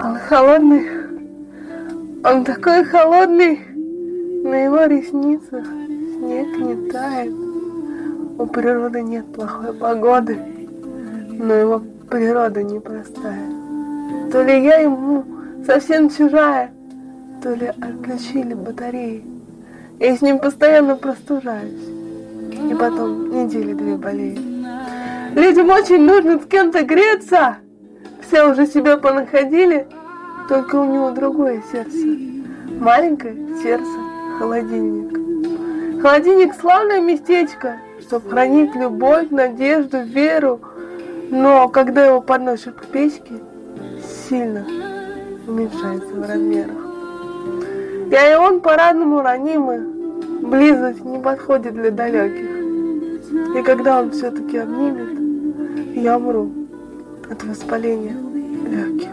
Он холодный, он такой холодный, на его ресницах снег не тает. У природы нет плохой погоды, но его природа непростая. То ли я ему совсем чужая, то ли отключили батареи. Я с ним постоянно простужаюсь, и потом недели 2 болею. Людям очень нужно с кем-то греться. Все уже себя понаходили, только у него другое сердце. Маленькое сердце, холодильник. Холодильник славное местечко, чтобы хранить любовь, надежду, веру. Но когда его подносят к печке, сильно уменьшается в размерах. Я и он по-разному ранимы, близость не подходит для далеких. И когда он все-таки обнимет, я умру от воспаления легких.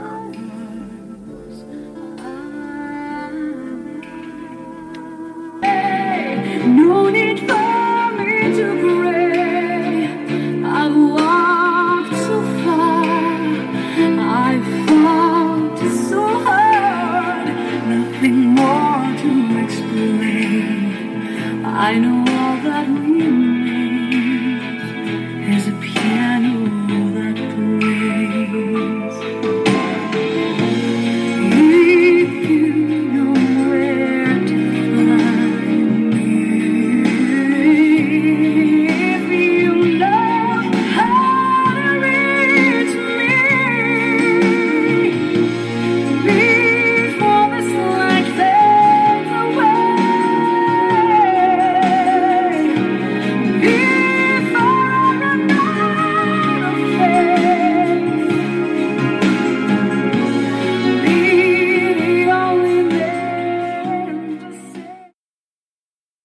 No need for me to pray. I've walked so far, I've fought so hard. Nothing more to explain. I know all that we